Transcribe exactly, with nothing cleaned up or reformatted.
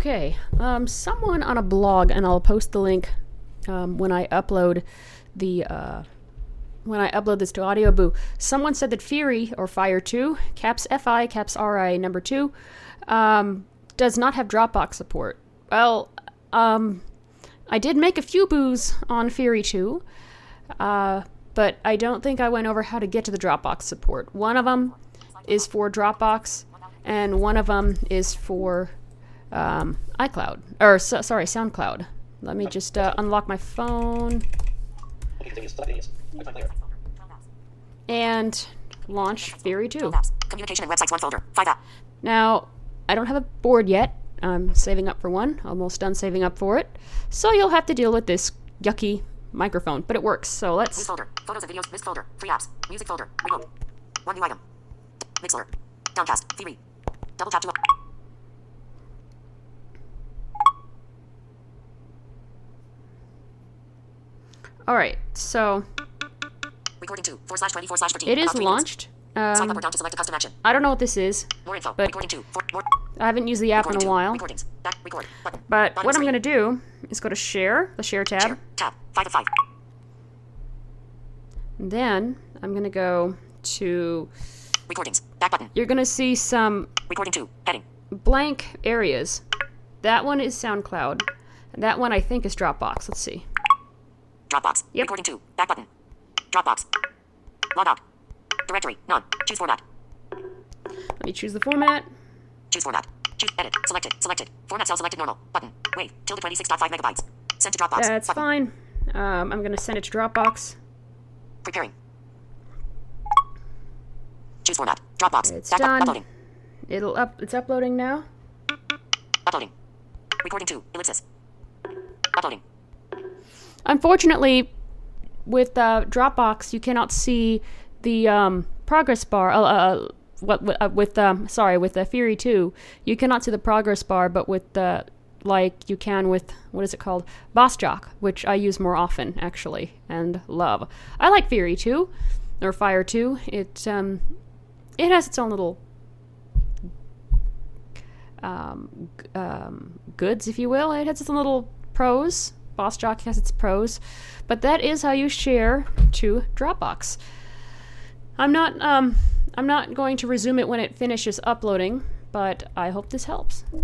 Okay, um, someone on a blog, and I'll post the link um, when I upload the uh, when I upload this to AudioBoo. Someone said that Firi or Fire two, caps F I, caps R I, number two, um, does not have Dropbox support. Well, um, I did make a few boos on Firi two, uh, but I don't think I went over how to get to the Dropbox support. One of them is for Dropbox, and one of them is for um, iCloud, or so, sorry, SoundCloud. Let me just uh, unlock my phone and launch Firi two. Communication and websites, one folder, five app. Now, I don't have a board yet. I'm saving up for one, almost done saving up for it. So you'll have to deal with this yucky microphone, but it works. So let's. News folder, photos and videos, list folder, free apps, music folder, remote. One new item. Mixler. Downcast, Firi. Double tap to. All right, so Recording two, four slash twenty-four slash thirteen. it is launched. Swipe up Um, or down to select a custom action. I don't know what this is. More info. but- Recording two, four, more. I haven't used the app in Recording a two, while. Recordings. Back, record. Button. But Bottom what I'm screen. going to do is go to Share, the Share tab. Share. Tab. Five of five. And then I'm going to go to. Recordings. Back button. You're going to see some Recording two. Heading. blank areas. That one is SoundCloud. And that one I think is Dropbox. Let's see. Dropbox. Yep. Recording two. Back button. Dropbox. Log out. Directory. None. Choose format. Let me choose the format. Choose format. Choose edit. Selected. Selected. Format cell selected normal. Button. Wave. Tilde twenty-six point five megabytes. Send to Dropbox. That's button. fine. Um, I'm going to send it to Dropbox. Preparing. Choose format. Dropbox. It's Back button. done. Uploading. It'll up. It's uploading now. Uploading. Recording two. Ellipsis. Uploading. Unfortunately, with uh, Dropbox, you cannot see the um, progress bar. Uh, uh, what uh, with um, sorry, with the Firi two, you cannot see the progress bar, but with the like you can with what is it called, BossJock, which I use more often actually and love. I like Firi two or Fire two. It um, it has its own little um, g- um, goods, if you will. It has its own little pros. BossJock has its pros, but that is how you share to Dropbox. I'm not um I'm not going to resume it when it finishes uploading, but I hope this helps.